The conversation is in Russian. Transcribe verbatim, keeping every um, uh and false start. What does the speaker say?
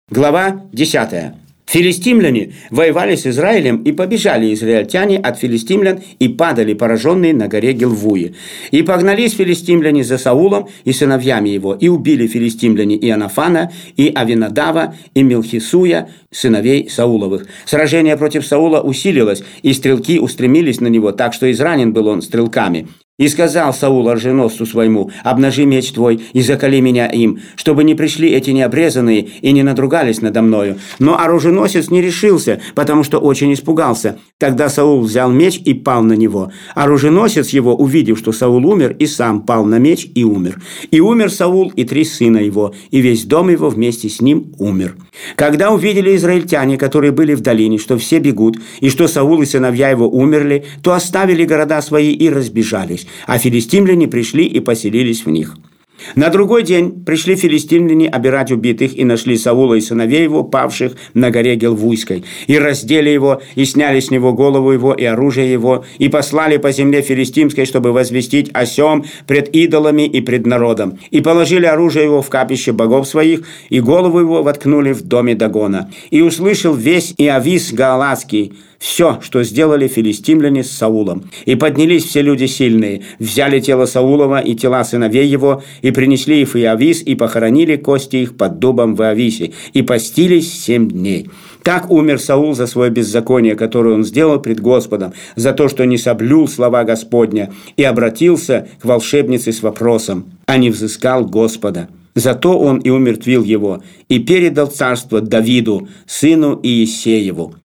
Глава десятая. Филистимляне воевали с Израилем, и побежали израильтяне от филистимлян и падали пораженные на горе Гилвуе. И погнались филистимляне за Саулом и сыновьями его, и убили филистимляне Ионафана, и Авинадава, и Мелхисуя, сыновей Сауловых. Сражение против Саула усилилось, и стрелки устремились на него, так что изранен был он стрелками. И сказал Саул оруженосцу своему: «Обнажи меч твой и заколи меня им, чтобы не пришли эти необрезанные и не надругались надо мною». Но оруженосец не решился, потому что очень испугался. Тогда Саул взял меч и пал на него. Оруженосец его, увидев, что Саул умер, и сам пал на меч и умер. И умер Саул и три сына его, и весь дом его вместе с ним умер. Когда увидели израильтяне, которые были в долине, что все бегут, и что Саул и сыновья его умерли, то оставили города свои и разбежались. А филистимляне пришли и поселились в них. На другой день пришли филистимляне обирать убитых, и нашли Саула и сыновей его, павших на горе Гилвуйской, и раздели его, и сняли с него голову его и оружие его, и послали по земле филистимской, чтобы возвестить о сем пред идолами и пред народом, и положили оружие его в капище богов своих, и голову его воткнули в доме Дагона. И услышал весь Иавис Гааладский все, что сделали филистимляне с Саулом. И поднялись все люди сильные, взяли тело Саулова и тела сыновей его, и принесли их в Иавис, и похоронили кости их под дубом в Иависе, и постились семь дней. Так умер Саул за свое беззаконие, которое он сделал пред Господом, за то, что не соблюл слова Господня, и обратился к волшебнице с вопросом, а не взыскал Господа. Зато он и умертвил его, и передал царство Давиду, сыну Иессееву.